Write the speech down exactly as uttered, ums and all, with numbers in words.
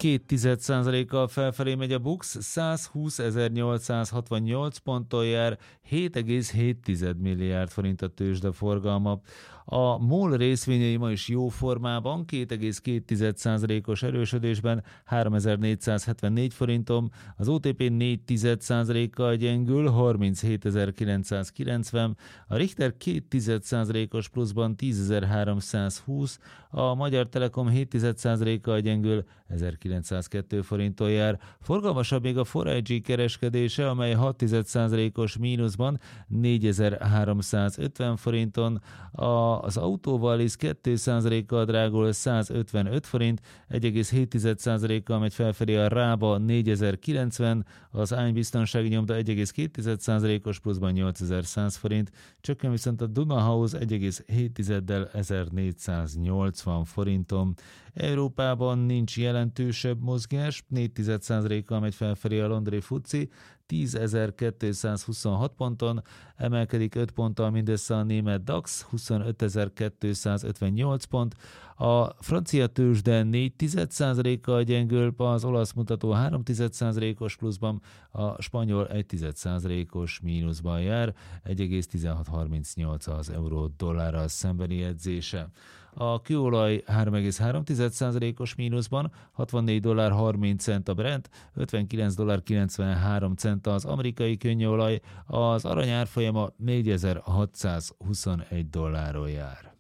Két tized százalékkal felfelé megy a BUX, százhúszezer-nyolcszázhatvannyolc ponton jár, hét egész hét milliárd forint a tőzsde forgalma. A MOL részvényei ma is jó formában, két egész két százalékos erősödésben, háromezer-négyszázhetvennégy forinton, az o té pé négy tized százalékkal gyengül, harminchétezer-kilencszázkilencven, a Richter két tized százalékos pluszban tízezer-háromszázhúsz, a Magyar Telekom hét tized százalékkal gyengül, ezerkilencszázkettő forinton jár. Forgalmasabb még a négy G kereskedése, amely hat tized százalékos mínuszban, négyezer-háromszázötven forinton, az Autovalis két százalékkal drágul, százötvenöt forint, egy egész hét százalékkal megy felfelé a Rába, négyezer-kilencven, az Ágybiztonsági Nyomda egy egész két százalékos pluszban nyolcezer-száz forint, csökken viszont a Dunahouse egy egész hét tizeddel ezernégyszáznyolcvan forinton. Európában nincs jelentősebb mozgás, négy tized százalékkal megy felfelé a londoni fuci, tízezer-kétszázhuszonhat ponton, emelkedik öt ponttal mindössze a német DAX, huszonötezer-kétszázötvennyolc pont, a francia tőzsde négy tized százalékkal gyengül, az olasz mutató három tized százalékos pluszban, a spanyol egy tized százalékos mínuszban jár, egy egész tizenhat harmincnyolc az euró dollárral szembeni jegyzése. A kőolaj három egész három tized százalékos mínuszban, hatvannégy dollár harminc cent a Brent, ötvenkilenc dollár kilencvenhárom cent az amerikai könnyolaj, az arany árfolyama négyezer-hatszázhuszonegy dolláron jár.